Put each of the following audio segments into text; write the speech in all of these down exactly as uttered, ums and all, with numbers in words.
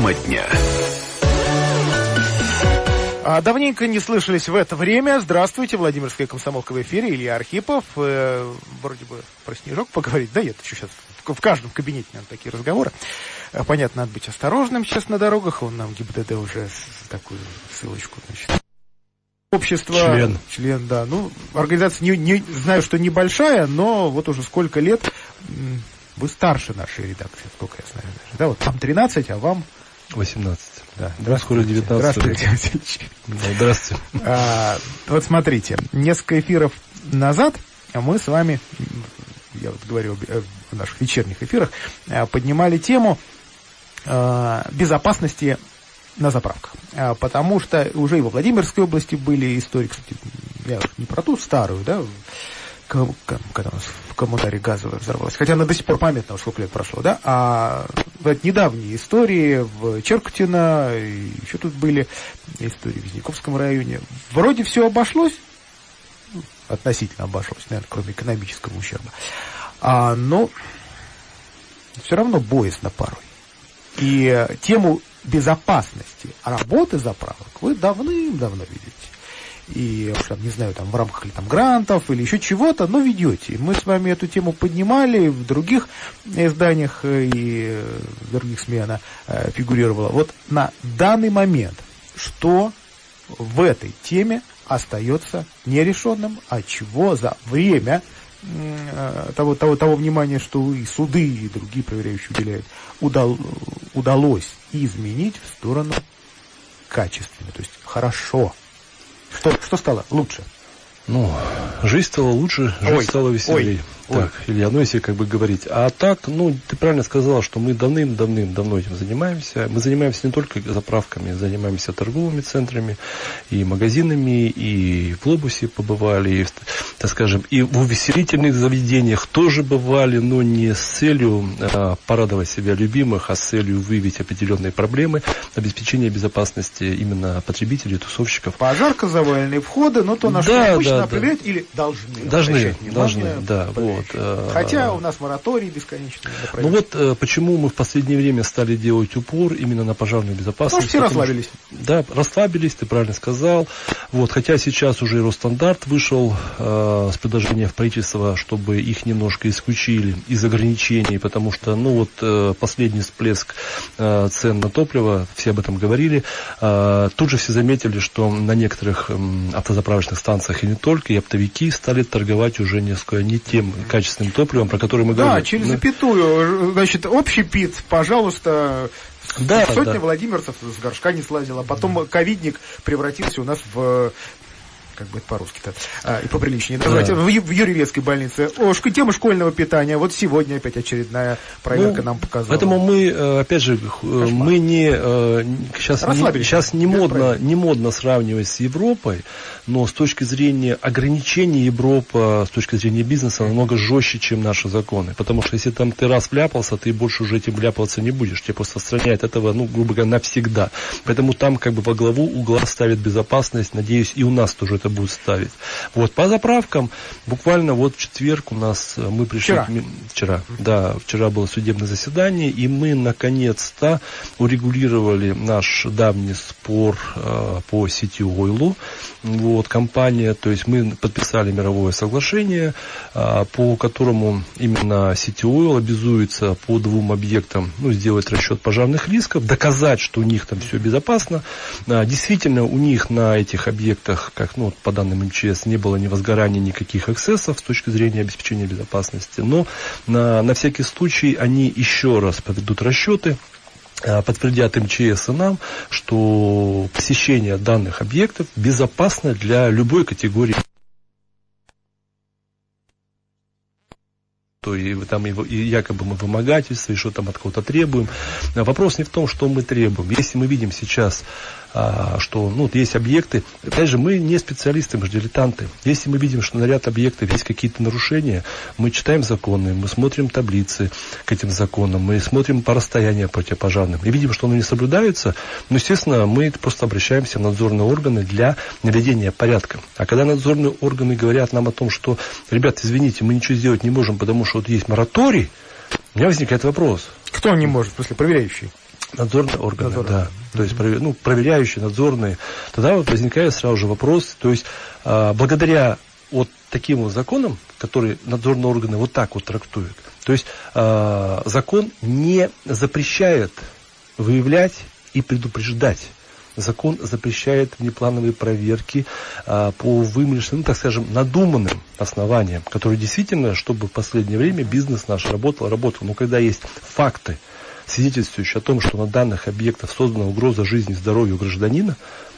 Тема дня. А давненько не слышались в это время. Здравствуйте, Владимирская комсомолка в эфире. Илья Архипов. Э, вроде бы про снежок поговорить. Да, нет, еще сейчас в каждом кабинете, наверное, такие разговоры. Понятно, надо быть осторожным сейчас на дорогах. Он нам ГИБДД уже такую ссылочку, значит. Общество... Член. Член, да. Ну, организация, не, не знаю, что небольшая, но вот уже сколько лет... Вы старше нашей редакции, сколько я знаю. Даже. Да, вот там тринадцать, а вам... восемнадцать. Да. Да, скоро девятнадцать. Здравствуйте. Да, здравствуйте. А, вот смотрите, несколько эфиров назад мы с вами, я вот говорил в наших вечерних эфирах, поднимали тему безопасности на заправках. Потому что уже и во Владимирской области были истории, кстати, я не про ту старую, да, когда у нас в коммунаре газовая взорвалась. Хотя она до сих пор памятна, сколько лет прошло, да? А вот недавние истории в Черкутино, и еще тут были истории в Визняковском районе. Вроде все обошлось, относительно обошлось, наверное, кроме экономического ущерба. А, но все равно боязно порой. И тему безопасности работы заправок вы давным-давно видите. И, там, не знаю, там в рамках или там грантов, или еще чего-то, но ведете. Мы с вами эту тему поднимали, в других изданиях и в других СМИ она э, фигурировала. Вот на данный момент, что в этой теме остается нерешенным, а чего за время э, того, того, того внимания, что и суды, и другие проверяющие уделяют, удал, удалось изменить в сторону качественной, то есть хорошо. Что, что стало лучше? Ну, жизнь стала лучше, жизнь ой, стала веселее. Ой, так, ой. Илья, ну если как бы говорить. А так, ну, ты правильно сказал, что мы давным-давным-давно этим занимаемся. Мы занимаемся не только заправками, занимаемся торговыми центрами, и магазинами, и в глобусе побывали, и, так скажем, и в увеселительных заведениях тоже бывали, но не с целью а, порадовать себя любимых, а с целью выявить определенные проблемы, обеспечения безопасности именно потребителей, тусовщиков. Пожарка, заваленные входы, но то, на что да, обычно да, определяют да. или должны. Должны, должны, да. Вот. Хотя у нас мораторий бесконечный. Ну вот почему мы в последнее время стали делать упор именно на пожарную безопасность. Потому что все расслабились. Да, расслабились, ты правильно сказал. Вот, хотя сейчас уже Росстандарт вышел э, с предложением в правительство, чтобы их немножко исключили из ограничений, потому что, ну вот, э, последний всплеск э, цен на топливо, все об этом говорили. Э, тут же все заметили, что на некоторых э, автозаправочных станциях и не только, и оптовики стали торговать уже несколько не тем качественным топливом, про которое мы да, говорили. Да, через запятую. Значит, общий пит, пожалуйста, да, сотня да. владимирцев с горшка не слазила. Потом ковидник превратился у нас в... как бы это по-русски-то, а, и поприличнее. Да. В, в Юрьевецкой больнице. О, тема школьного питания. Вот сегодня опять очередная проверка ну, нам показала. Поэтому мы, опять же, Кошмар. мы не сейчас, не, сейчас не, модно, не модно сравнивать с Европой, но с точки зрения ограничений Европа, с точки зрения бизнеса, намного жестче, чем наши законы. Потому что если там ты раз вляпался, ты больше уже этим вляпываться не будешь. Тебя просто отстраняют этого, ну, грубо говоря, навсегда. Поэтому там как бы во главу угла ставит безопасность. Надеюсь, и у нас тоже это будет ставить. Вот, по заправкам, буквально вот в четверг у нас, мы пришли... Вчера. Вчера, да, вчера было судебное заседание, и мы наконец-то урегулировали наш давний спор э, по City Oil. Вот, компания, то есть мы подписали мировое соглашение, э, по которому именно City Oil обязуется по двум объектам, ну, сделать расчет пожарных рисков, доказать, что у них там все безопасно. Э, действительно, у них на этих объектах, как, ну, по данным эм че эс, не было ни возгорания, никаких эксцессов с точки зрения обеспечения безопасности. Но на, на всякий случай они еще раз проведут расчеты, подтвердят эм че эс и нам, что посещение данных объектов безопасно для любой категории. И, там, и якобы мы вымогательство, и что там от кого-то требуем. Вопрос не в том, что мы требуем. Если мы видим сейчас, а, что ну, есть объекты, опять же, мы не специалисты, мы же дилетанты. Если мы видим, что на ряд объектов есть какие-то нарушения, мы читаем законы, мы смотрим таблицы к этим законам, мы смотрим по расстоянию противопожарным, и видим, что оно не соблюдается, ну, естественно, мы просто обращаемся в надзорные органы для наведения порядка. А когда надзорные органы говорят нам о том, что, ребят, извините, мы ничего сделать не можем, потому что вот есть мораторий, у меня возникает вопрос. Кто не может, в смысле, проверяющий? Надзорные органы, Надзорные. да. То есть, ну, проверяющие, надзорные. Тогда вот возникает сразу же вопрос, то есть, а, благодаря вот таким вот законам, которые надзорные органы вот так вот трактуют, то есть, а, закон не запрещает выявлять и предупреждать. Закон запрещает внеплановые проверки а, по вымышленным, ну, так скажем, надуманным основаниям, которые действительно, чтобы в последнее время бизнес наш работал, работал. Но когда есть факты, свидетельствующие о том, что на данных объектах создана угроза жизни и здоровью гражданина,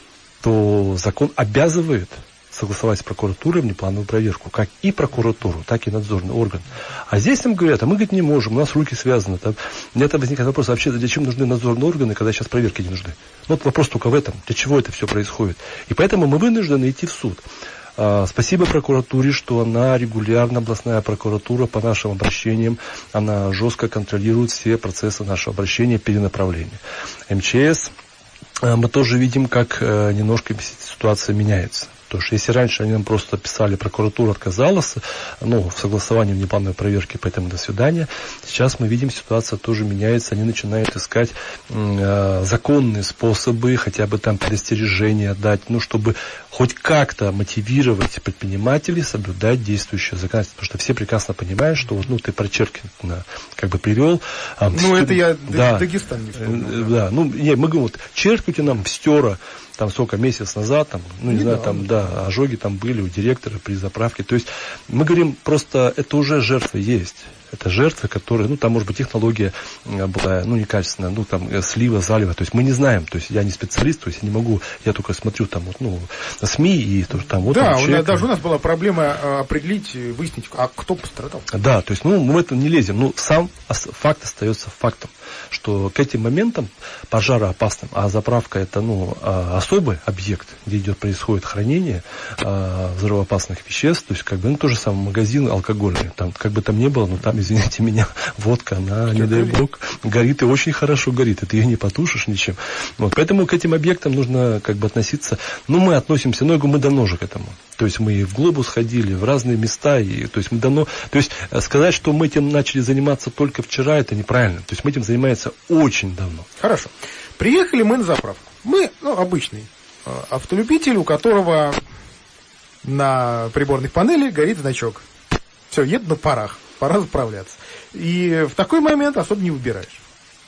то закон обязывает согласовать с прокуратурой внеплановую проверку, как и прокуратуру, так и надзорный орган. А здесь нам говорят, а мы, говорит, не можем, у нас руки связаны. Там, мне это возникает вопрос, а вообще зачем нужны надзорные органы, когда сейчас проверки не нужны? Ну, вот вопрос только в этом, для чего это все происходит. И поэтому мы вынуждены идти в суд. А, спасибо прокуратуре, что она регулярно, областная прокуратура по нашим обращениям, она жестко контролирует все процессы нашего обращения, перенаправления. эм че эс, а, мы тоже видим, как а, немножко ситуация меняется. Потому что если раньше они нам просто писали, прокуратура отказалась, ну, в согласовании внеплановой проверки, поэтому до свидания. Сейчас мы видим, ситуация тоже меняется, они начинают искать э, законные способы, хотя бы там предостережения дать, ну, чтобы хоть как-то мотивировать предпринимателей соблюдать действующее законодательство. Потому что все прекрасно понимают, что вот, ну, ты прочеркнуто как бы привел. А, ну, стер... это я да. Дагестан не вспомнил. Э, да. да, ну, не, мы говорим, вот, черкните нам стера, там сколько, месяц назад, там, ну, не, не знаю, да, там, да, ожоги там были у директора при заправке. То есть мы говорим, просто это уже жертвы есть. Это жертвы, которые, ну, там, может быть, технология была, ну, некачественная, ну, там, слива, залива. То есть мы не знаем, то есть я не специалист, то есть я не могу, я только смотрю там, вот, ну, СМИ и тоже там вот. Да, там, у человек, нас, даже у нас была проблема определить, выяснить, а кто пострадал. Да, то есть, ну, мы в это не лезем. Ну, сам факт остается фактом, что к этим моментам пожароопасным, а заправка это, ну, особый объект, где идет, происходит хранение взрывоопасных веществ, то есть, как бы, ну, то же самое магазин алкогольный, там, как бы там не было, но там, извините меня, водка, она, не дай бог, горит и очень хорошо горит, и ты ее не потушишь ничем. Вот, поэтому к этим объектам нужно, как бы, относиться, ну, мы относимся, ну, я говорю, мы давно же к этому. То есть мы в Глобус ходили, в разные места, и, то есть мы давно, то есть сказать, что мы этим начали заниматься только вчера, это неправильно. То есть мы этим занимаемся очень давно. Хорошо. Приехали мы на заправку. Мы, ну, обычный э, автолюбитель, у которого на приборной панели горит значок. Все, еду на парах, пора заправляться. И в такой момент особо не выбираешь.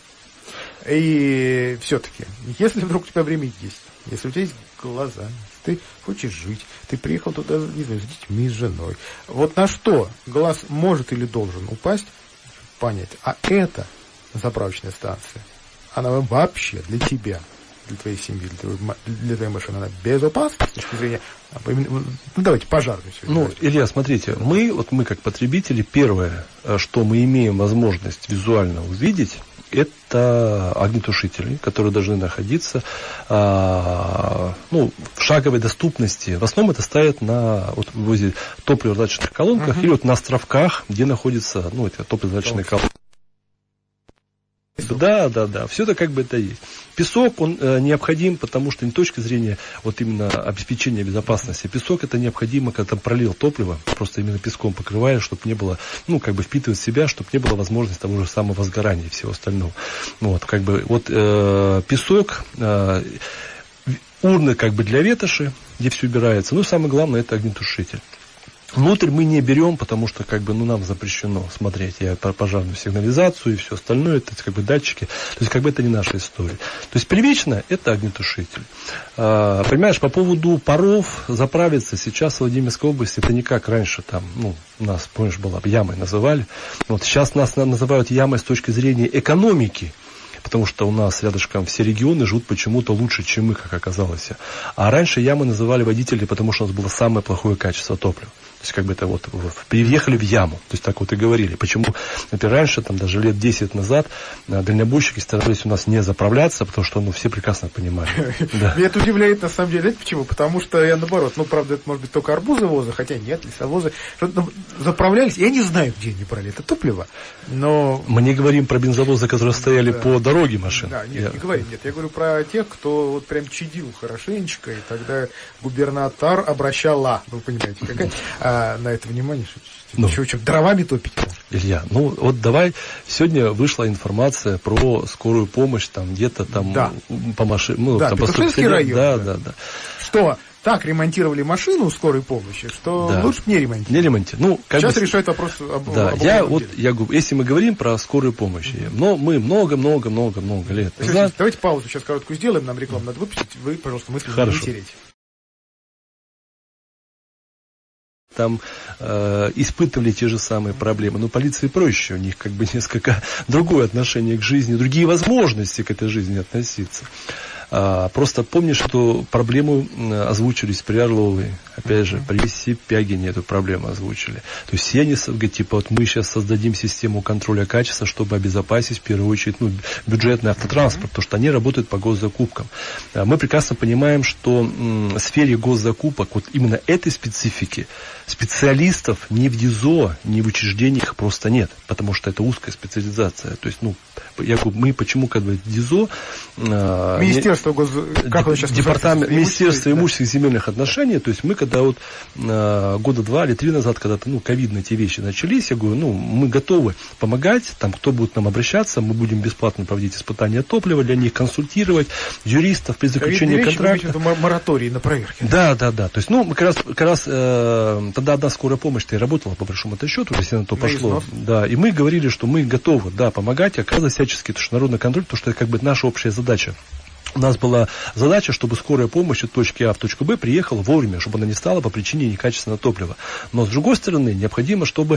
И все-таки, если вдруг у тебя время есть, если у тебя есть глаза, ты хочешь жить, ты приехал туда, не знаю, с детьми, с женой. Вот на что глаз может или должен упасть, понять. А это заправочная станция, она вообще для тебя, для твоей семьи, для твоей, для твоей машины, она безопасна с точки зрения, ну, давайте пожарную сегодня. Ну, давайте. Илья, смотрите, мы, вот мы как потребители, первое, что мы имеем возможность визуально увидеть, это огнетушители, которые должны находиться а, ну, в шаговой доступности. В основном это ставят на вот, возле топливо-разведочных колонках uh-huh. или вот на островках, где находятся, ну, эти топливо-разведочные колонки. Да, да, да, все это как бы это есть. Песок, он э, необходим, потому что не с точки зрения вот именно обеспечения безопасности. Песок это необходимо, когда пролил топливо, просто именно песком покрываешь, чтобы не было, ну, как бы впитывать в себя, чтобы не было возможности того же самого возгорания и всего остального. Вот, как бы, вот э, песок, э, урны как бы для ветоши, где все убирается, ну, самое главное, это огнетушитель. Внутрь мы не берем, потому что как бы, ну, нам запрещено смотреть и пожарную сигнализацию и все остальное, это как бы датчики, то есть как бы это не наша история. То есть первично это огнетушитель. А, понимаешь, по поводу паров заправиться сейчас в Владимирской области это не как раньше там, ну, у нас, помнишь, была ямой называли, вот сейчас нас называют ямой с точки зрения экономики. Потому что у нас рядышком все регионы живут почему-то лучше, чем мы, как оказалось. А раньше ямы называли водители, потому что у нас было самое плохое качество топлива. То есть, как бы это вот, приехали в яму. То есть, так вот и говорили. Почему, например, раньше, там, даже лет десять назад, дальнобойщики старались у нас не заправляться, потому что, ну, все прекрасно понимали. Меня это удивляет, на самом деле. Знаете почему? Потому что я, наоборот, ну, правда, это, может быть, только арбузовозы, хотя нет, лесовозы. Заправлялись, я не знаю, где они брали это топливо, но... Мы не говорим про бензовозы, которые стояли по дорогам. дороги машин. Да, нет, я... не говори, нет, я говорю про тех, кто вот прям чадил хорошенечко, и тогда губернатор обращала, вы понимаете, какая, а, на это внимание, что, ну, что, что, дровами топить. Илья, ну вот давай, сегодня вышла информация про скорую помощь, там где-то там да. по машине, ну, да, там по Петушинский район. Да, да, да, да. Что так ремонтировали машину скорой помощи, что да. лучше не ремонтировать. Не ремонтировать. Ну, как Сейчас бы... решает вопрос об, да, об я вот, я говорю, если мы говорим про скорую помощь, mm-hmm. но мы много-много-много-много лет назад... Давайте паузу сейчас короткую сделаем, нам рекламу надо выпустить, вы, пожалуйста, мысли не теряйте. Там э, испытывали те же самые проблемы. Но полиции проще, у них как бы несколько другое отношение к жизни, другие возможности к этой жизни относиться. А, просто помни, что проблему озвучились при Орловой, опять же, при Сипягине эту проблему озвучили. То есть все они говорят, типа, вот мы сейчас создадим систему контроля качества, чтобы обезопасить, в первую очередь, ну, бюджетный автотранспорт, потому что они работают по госзакупкам. А мы прекрасно понимаем, что м, в сфере госзакупок вот именно этой специфики специалистов ни в ДИЗО, ни в учреждениях просто нет, потому что это узкая специализация. То есть, ну, я говорю, мы почему как бы ДИЗО... Э, Министерство гос... как Деп... Департамент Министерства имущественных да. земельных отношений, то есть мы когда вот э, года два или три назад, когда-то, ну, ковидные эти вещи начались, я говорю, ну, мы готовы помогать, там, кто будет нам обращаться, мы будем бесплатно проводить испытания топлива для них, консультировать юристов при заключении контракта. Мораторий на проверки. Да, да, да. То есть, ну, мы как раз, как раз э, тогда одна скорая помощь-то и работала, по большому-то счету, если на то пошло. Да, и мы говорили, что мы готовы, да, помогать, оказывать всячески международный контроль, потому что это как бы наша общая задача. У нас была задача, чтобы скорая помощь от точки А в точку Б приехала вовремя, чтобы она не стала по причине некачественного топлива. Но с другой стороны, необходимо, чтобы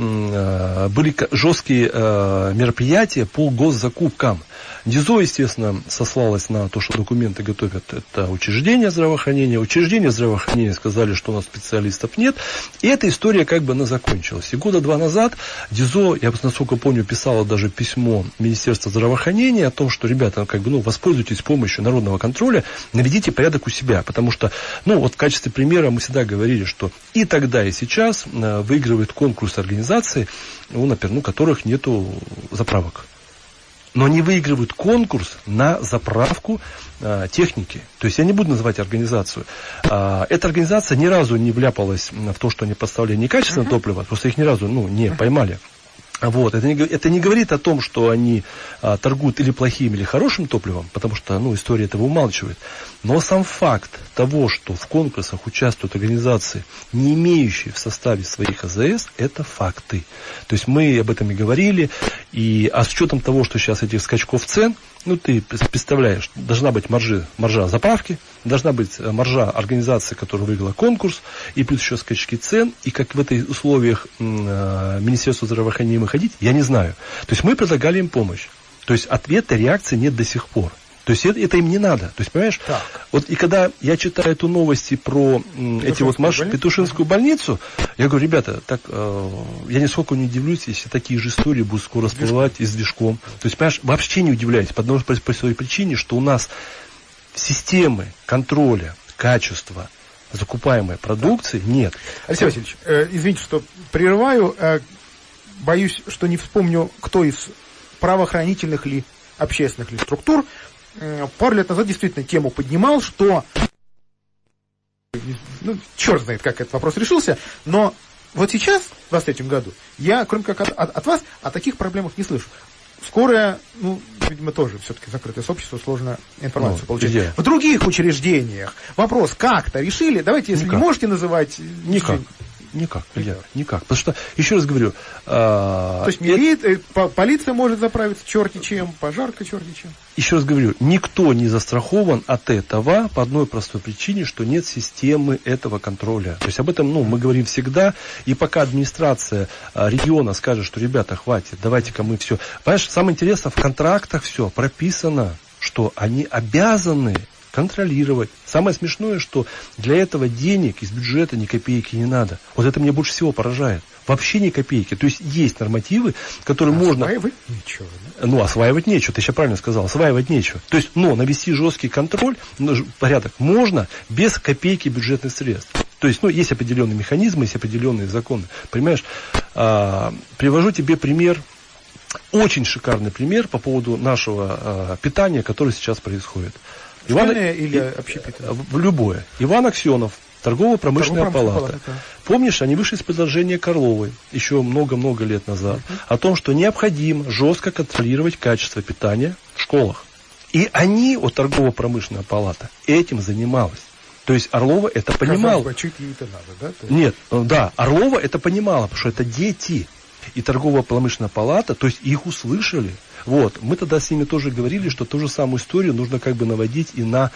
э, были жесткие э, мероприятия по госзакупкам. ДИЗО, естественно, сослалось на то, что документы готовят это учреждение здравоохранения. Учреждение здравоохранения сказали, что у нас специалистов нет. И эта история как бы она закончилась. И года два назад ДИЗО, я насколько помню, писала даже письмо Министерства здравоохранения о том, что, ребята, как бы, ну, воспользуйтесь помощью народного контроля, наведите порядок у себя. Потому что, ну, вот в качестве примера мы всегда говорили, что и тогда, и сейчас э, выигрывают конкурс организации, ну, например, ну, у которых нету заправок. Но они выигрывают конкурс на заправку э, техники. То есть я не буду называть организацию. Э, эта организация ни разу не вляпалась в то, что они поставляли некачественное uh-huh. топливо, просто их ни разу ну, не поймали. Вот. Это, не, это не говорит о том, что они а, торгуют или плохим, или хорошим топливом, потому что ну, история этого умалчивает. Но сам факт того, что в конкурсах участвуют организации, не имеющие в составе своих АЗС, это факты. То есть мы об этом и говорили. И, а с учетом того, что сейчас этих скачков цен, ну ты представляешь, должна быть маржи, маржа заправки, должна быть маржа организации, которая выиграла конкурс, и плюс еще скачки цен, и как в этих условиях э, Министерству здравоохранения мы ходить, я не знаю. То есть мы предлагали им помощь. То есть ответа, реакции нет до сих пор. То есть это, это им не надо. То есть, понимаешь, так. Вот и когда я читаю эту новости про м, эти вот маш... Петушинскую больницу, я говорю, ребята, так, э, я нисколько не удивлюсь, если такие же истории будут скоро всплывать и с движком. То есть, понимаешь, вообще не удивляйтесь, по одной простой причине, что у нас системы контроля качества закупаемой продукции так. нет. Алексей Васильевич, э, извините, что прерываю, э, боюсь, что не вспомню, кто из правоохранительных ли общественных ли структур пару лет назад действительно тему поднимал, что, ну, черт знает, как этот вопрос решился, но вот сейчас, в двадцать третьем году, я, кроме как от, от, от вас, о таких проблемах не слышу. Скорая, ну, видимо, тоже все-таки закрытое сообщество, сложно информацию ну, получить. Идея. В других учреждениях вопрос как-то решили, давайте, если Никак. не можете называть... Никак. Никак, Илья, никак. Потому что, еще раз говорю... Э, То есть мили... это... полиция может заправиться черти чем, пожарка черти чем. Еще раз говорю, никто не застрахован от этого по одной простой причине, что нет системы этого контроля. То есть об этом ну, мы говорим всегда. И пока администрация э, региона скажет, что, ребята, хватит, давайте-ка мы все... Понимаешь, самое интересное, в контрактах все прописано, что они обязаны контролировать. Самое смешное, что для этого денег из бюджета ни копейки не надо. Вот это меня больше всего поражает. Вообще ни копейки. То есть есть нормативы, которые осваивать можно... Осваивать нечего. Да? Ну, осваивать нечего. Ты еще правильно сказал. Осваивать нечего. То есть, но навести жесткий контроль, порядок можно без копейки бюджетных средств. То есть, ну, есть определенные механизмы, есть определенные законы. Понимаешь? А, привожу тебе пример очень шикарный пример по поводу нашего э, питания, которое сейчас происходит. Иван... или общепитное? Любое. Иван Аксенов, торгово-промышленная Торгово-промышленная палата. палата, да. Помнишь, они вышли с предложения Карловой еще много-много лет назад uh-huh. о том, что необходимо жестко контролировать качество питания в школах. И они, вот торгово-промышленная палата, этим занималась. То есть Орлова это понимала. Бы, чуть ли это надо, да? Есть... Нет, да, Орлова это понимала, потому что это дети. И торгово-промышленная палата, то есть их услышали. Вот. Мы тогда с ними тоже говорили, что ту же самую историю нужно как бы наводить и на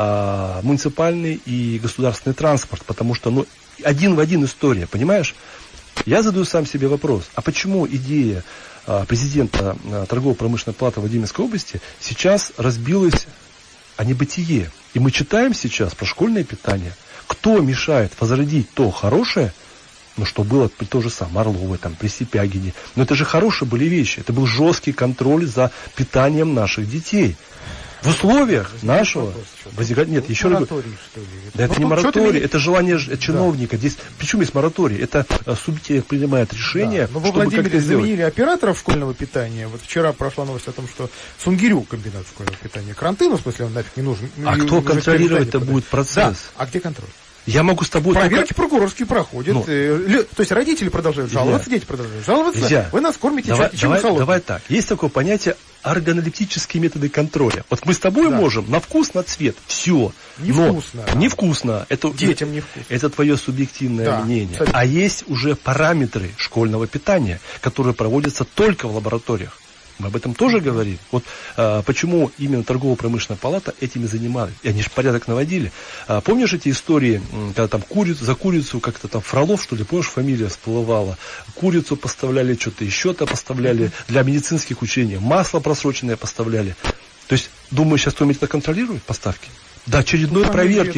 а, муниципальный и государственный транспорт, потому что ну, один в один история, понимаешь? Я задаю сам себе вопрос, а почему идея а, президента а, торгово-промышленной палаты Владимирской области сейчас разбилась о небытие? И мы читаем сейчас про школьное питание. Кто мешает возродить то хорошее, ну, что было при то же самое Орловой, там, при Сипягине. Но это же хорошие были вещи. Это был жесткий контроль за питанием наших детей. В условиях нашего... Возникает... Нет, еще раз говорю. Да, это не мораторий, это желание чиновника. Да. Здесь, причем есть мораторий? Это субъект принимает решение, да. Но во Владимире заменили операторов школьного питания. Вот вчера прошла новость о том, что Сунгирю комбинат школьного питания кранты, ну, в смысле, он нафиг не нужен. А кто контролировать это будет процесс? Да. А где контроль? Я могу с тобой... Проверки только... прокурорские проходят. Ну, э, то есть родители продолжают жаловаться, я... дети продолжают жаловаться. Я... Вы нас кормите давай, чем давай, холодным. Давай так. Есть такое понятие органолептические методы контроля. Вот мы с тобой да. можем на вкус, на цвет. Все. Невкусно. Но невкусно. Это, детям невкусно. Это твое субъективное да, мнение. Кстати. А есть уже параметры школьного питания, которые проводятся только в лабораториях. Мы об этом тоже говорили. Вот а, почему именно торгово-промышленная палата этими занималась. И они же порядок наводили. А, помнишь эти истории, когда там курицу, за курицу как-то там Фролов, что ли, помнишь, фамилия всплывала. Курицу поставляли, что-то еще-то поставляли для медицинских учений. Масло просроченное поставляли. То есть, думаю, сейчас кто-нибудь это контролирует, поставки? До очередной ну, проверки,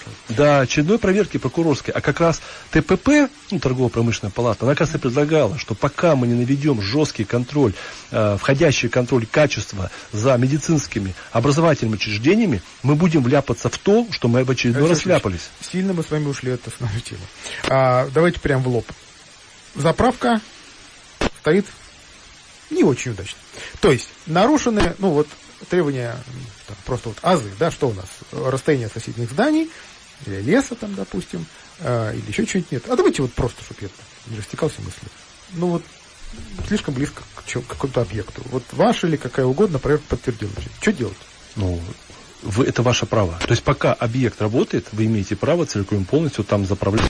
до очередной проверки прокурорской. А как раз ТПП, ну, торгово-промышленная палата, она, как раз и предлагала, что пока мы не наведем жесткий контроль, э, входящий контроль качества за медицинскими образовательными учреждениями, мы будем вляпаться в то, что мы в очередной раз вляпались. Сильно мы с вами ушли от основной темы. А, давайте прям в лоб. Заправка стоит не очень удачно. То есть, нарушены, ну вот, требования, там, просто вот азы, да, что у нас? Расстояние от соседних зданий, или леса там, допустим, э, или еще что-нибудь нет. А давайте вот просто, чтобы я не растекался мыслью. Ну вот, слишком близко к, к какому-то объекту. Вот ваш или какая угодно проверка подтвердила. Что делать? Ну, вы, это ваше право. То есть пока объект работает, вы имеете право целиком и полностью там заправлять.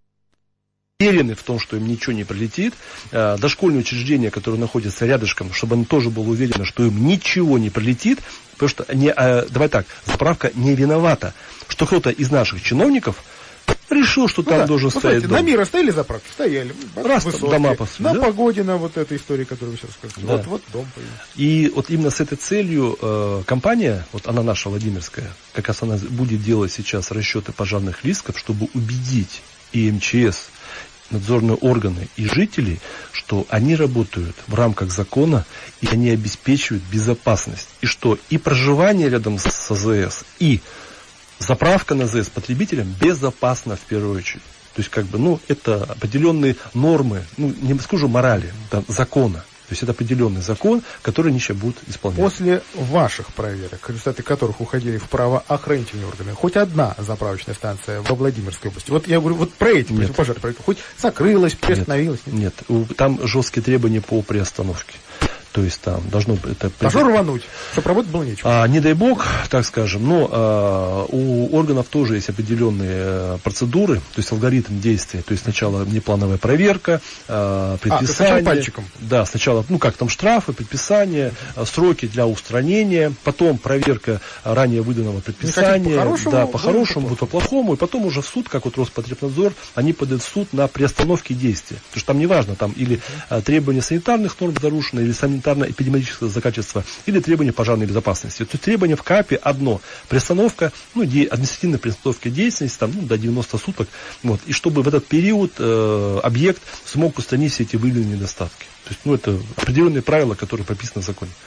Уверены в том, что им ничего не прилетит, э, дошкольные учреждения, которые находятся рядышком, чтобы они тоже были уверены, что им ничего не прилетит, потому что, не, э, давай так, заправка не виновата, что кто-то из наших чиновников решил, что ну там да. должен ну, стоять дом. На Мира стояли заправки? Стояли. Раз высокие. Дома построили. На да? Погодина, вот эта история, которую вы сейчас рассказали. Да. Вот, вот дом появился. И вот именно с этой целью э, компания, вот она наша, Владимирская, как раз она будет делать сейчас расчеты пожарных рисков, чтобы убедить и эм че эс, надзорные органы и жителей, что они работают в рамках закона и они обеспечивают безопасность. И что и проживание рядом с а зэ эс, и заправка на а зэ эс потребителям безопасна в первую очередь. То есть, как бы, ну, это определенные нормы, ну, не скажу морали, да, закона. То есть это определенный закон, который они сейчас будут исполнять. После ваших проверок, результаты которых уходили в правоохранительные органы, хоть одна заправочная станция во Владимирской области, вот я говорю, вот про эти пожары, хоть закрылась, приостановилась? Нет, нет, там жесткие требования по приостановке. То есть там должно быть... Это... А что рвануть? Чтобы работать было нечего. А, не дай бог, так скажем, но а, у органов тоже есть определенные а, процедуры, то есть алгоритм действия. То есть сначала внеплановая проверка, а, предписание. А, сначала пальчиком. Да, сначала, ну как там штрафы, предписания, а, сроки для устранения, потом проверка ранее выданного предписания. По-хорошему, да, по-хорошему, будет по-плохому, и потом уже в суд, как вот Роспотребнадзор, они подают в суд на приостановке действия. Потому что там не важно, там или а, требования санитарных норм нарушены, или санитарные эпидемиологического качества или требования пожарной безопасности. То есть требование в КАПе одно. Приостановка, ну, де, административная приостановка деятельности там, ну, до девяноста суток. Вот, и чтобы в этот период э, объект смог устранить все эти выявленные недостатки. То есть, ну, это определенные правила, которые прописаны в законе.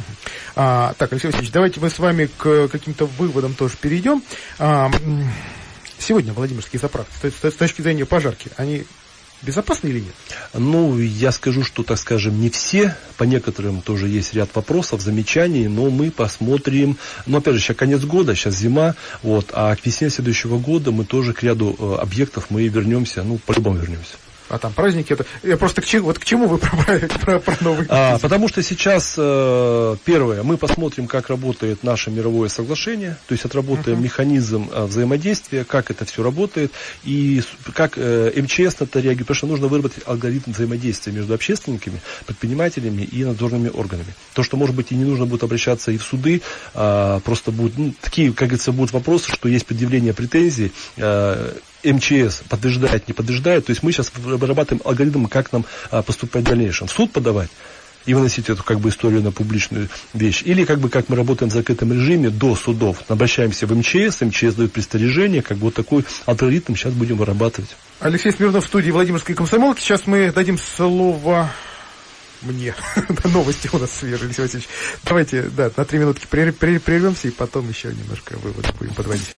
А, так, Алексей Васильевич, давайте мы с вами к каким-то выводам тоже перейдем. А, сегодня Владимирские заправки, с, с точки зрения пожарки, они Безопасны или нет? Ну, я скажу, что, так скажем, не все. По некоторым тоже есть ряд вопросов, замечаний, но мы посмотрим. Но, опять же, сейчас конец года, сейчас зима, вот, а к весне следующего года мы тоже к ряду э, объектов мы вернемся, ну, по-любому вернемся. А там праздники, это... Я просто к чему, вот к чему вы про, про, про новый год? А, потому что сейчас, э, первое, мы посмотрим, как работает наше мировое соглашение, то есть отработаем uh-huh. механизм э, взаимодействия, как это все работает, и как э, эм че эс на это реагирует, потому что нужно выработать алгоритм взаимодействия между общественниками, предпринимателями и надзорными органами. То, что, может быть, и не нужно будет обращаться и в суды, а просто будут, ну, такие, как говорится, будут вопросы, что есть предъявление претензий, э, эм че эс подтверждает, не подтверждает. То есть мы сейчас вырабатываем алгоритм, как нам а, поступать в дальнейшем. В суд подавать и выносить эту как бы историю на публичную вещь. Или как бы как мы работаем в закрытом режиме до судов. Обращаемся в эм че эс, эм че эс дает предостережение, как бы вот такой алгоритм сейчас будем вырабатывать. Алексей Смирнов в студии Владимирской комсомолки. Сейчас мы дадим слово мне. Новости у нас свежие, Алексей Васильевич. Давайте, да, на три минутки прервемся и потом еще немножко выводы будем подводить.